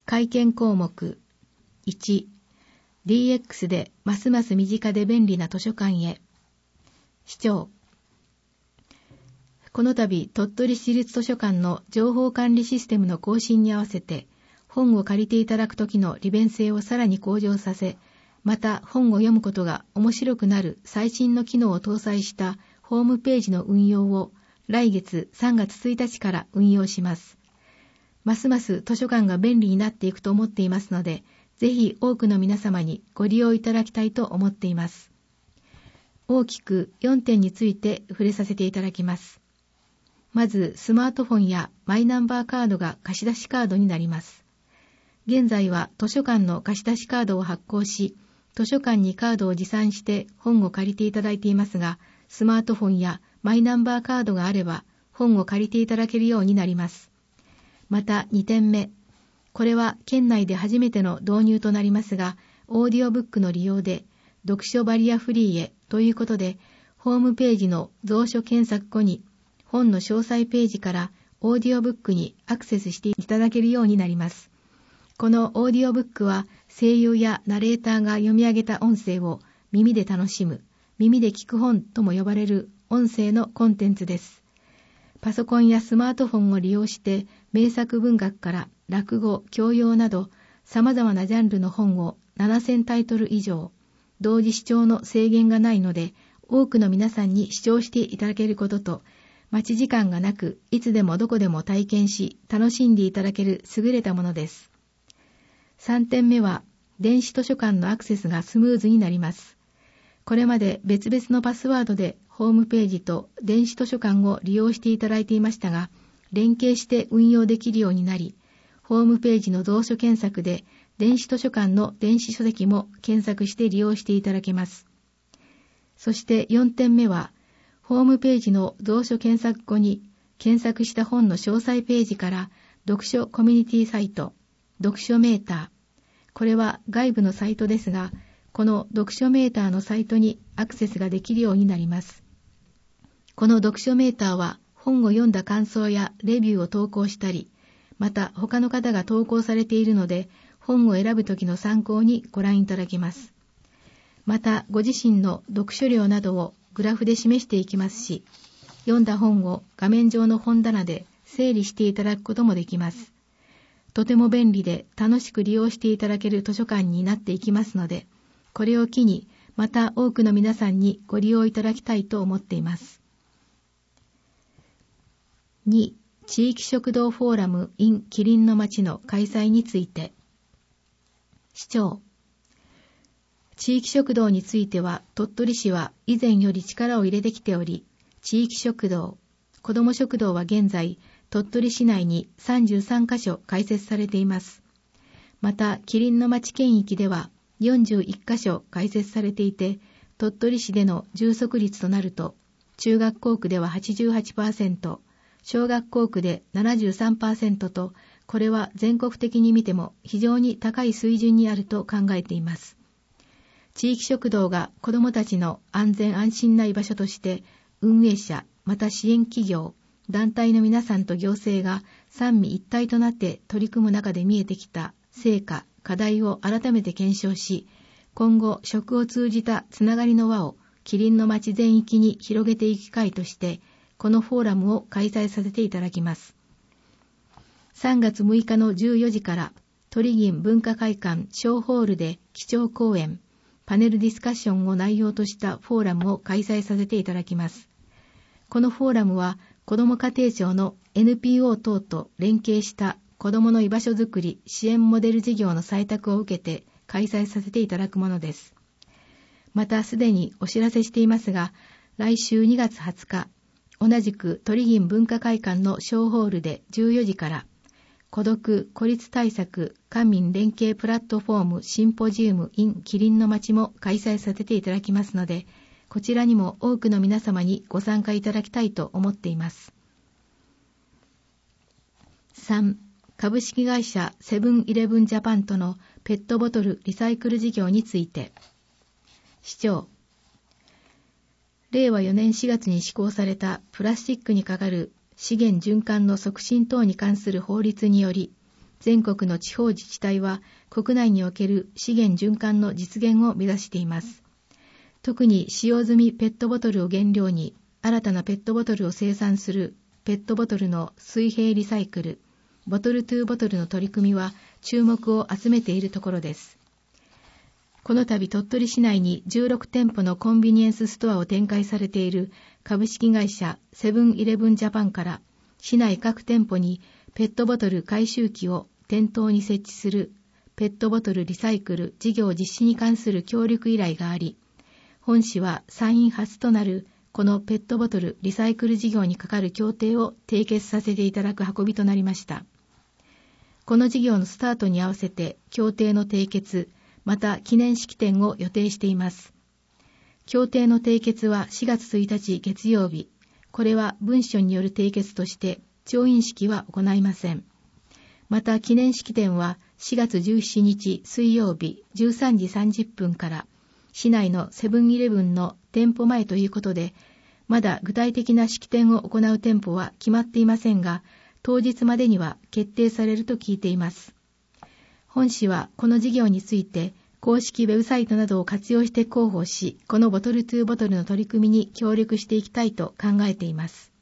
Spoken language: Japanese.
改憲項目1、DX でますます身近で便利な図書館へ。市長、この度鳥取市立図書館の情報管理システムの更新に合わせて、本を借りていただくときの利便性をさらに向上させ、また本を読むことが面白くなる最新の機能を搭載したホームページの運用を来月3月1日から運用します。ますます図書館が便利になっていくと思っていますので、ぜひ多くの皆様にご利用いただきたいと思っています。大きく4点について触れさせていただきます。まず、スマートフォンやマイナンバーカードが貸し出しカードになります。現在は図書館の貸し出しカードを発行し、図書館にカードを持参して本を借りていただいていますが、スマートフォンやマイナンバーカードがあれば本を借りていただけるようになります。また2点目、これは県内で初めての導入となりますが、オーディオブックの利用で読書バリアフリーへということで、ホームページの蔵書検索後に本の詳細ページからオーディオブックにアクセスしていただけるようになります。このオーディオブックは声優やナレーターが読み上げた音声を耳で楽しむ、耳で聞く本とも呼ばれる音声のコンテンツです。パソコンやスマートフォンを利用して名作文学から落語、教養など様々なジャンルの本を7000タイトル以上、同時視聴の制限がないので多くの皆さんに視聴していただけることと、待ち時間がなくいつでもどこでも体験し楽しんでいただける優れたものです。3点目は電子図書館のアクセスがスムーズになります。これまで別々のパスワードでホームページと電子図書館を利用していただいていましたが、連携して運用できるようになり、ホームページの蔵書検索で電子図書館の電子書籍も検索して利用していただけます。そして4点目は、ホームページの蔵書検索後に検索した本の詳細ページから読書コミュニティサイト、読書メーター、これは外部のサイトですが、この読書メーターのサイトにアクセスができるようになります。この読書メーターは本を読んだ感想やレビューを投稿したり、また他の方が投稿されているので、本を選ぶときの参考にご覧いただけます。またご自身の読書量などをグラフで示していきますし、読んだ本を画面上の本棚で整理していただくこともできます。とても便利で楽しく利用していただける図書館になっていきますので、これを機にまた多くの皆さんにご利用いただきたいと思っています。2、地域食堂フォーラム in キリンの町の開催について。市長、地域食堂については鳥取市は以前より力を入れてきており、地域食堂、子ども食堂は現在鳥取市内に33カ所開設されています。またキリンの町県域では41カ所開設されていて、鳥取市での充足率となると、中学校区では 88%、小学校区で 73% と、これは全国的に見ても非常に高い水準にあると考えています。地域食堂が子どもたちの安全安心な居場所として、運営者、また支援企業、団体の皆さんと行政が三位一体となって取り組む中で見えてきた成果、課題を改めて検証し、今後食を通じたつながりの輪をキリンの町全域に広げていく機会として、このフォーラムを開催させていただきます。3月6日の14時から、鳥銀文化会館小ホールで基調講演、パネルディスカッションを内容としたフォーラムを開催させていただきます。このフォーラムは、子ども家庭庁の NPO 等と連携した子どもの居場所づくり支援モデル事業の採択を受けて開催させていただくものです。またすでにお知らせしていますが、来週2月20日、同じく鳥銀文化会館の小ホールで14時から、孤独・孤立対策官民連携プラットフォームシンポジウム in キリンの町も開催させていただきますので、こちらにも多くの皆様にご参加いただきたいと思っています。3、株式会社セブンイレブンジャパンとのペットボトルリサイクル事業について。市長、令和4年4月に施行されたプラスチックにかかる資源循環の促進等に関する法律により、 全国の地方自治体は国内における資源循環の実現を目指しています。特に使用済みペットボトルを原料に新たなペットボトルを生産するペットボトルの水平リサイクル、ボトルトゥーボトルの取り組みは注目を集めているところです。この度鳥取市内に16店舗のコンビニエンスストアを展開されている株式会社セブンイレブンジャパンから市内各店舗にペットボトル回収機を店頭に設置するペットボトルリサイクル事業実施に関する協力依頼があり、本市は参院初となるこのペットボトルリサイクル事業にかかる協定を締結させていただく運びとなりました。この事業のスタートに合わせて協定の締結、また記念式典を予定しています。協定の締結は4月1日月曜日、これは文書による締結として調印式は行いません。また記念式典は4月17日水曜日13時30分から市内のセブンイレブンの店舗前ということで、まだ具体的な式典を行う店舗は決まっていませんが、当日までには決定されると聞いています。本市はこの事業について公式ウェブサイトなどを活用して広報し、このボトルトゥーボトルの取り組みに協力していきたいと考えています。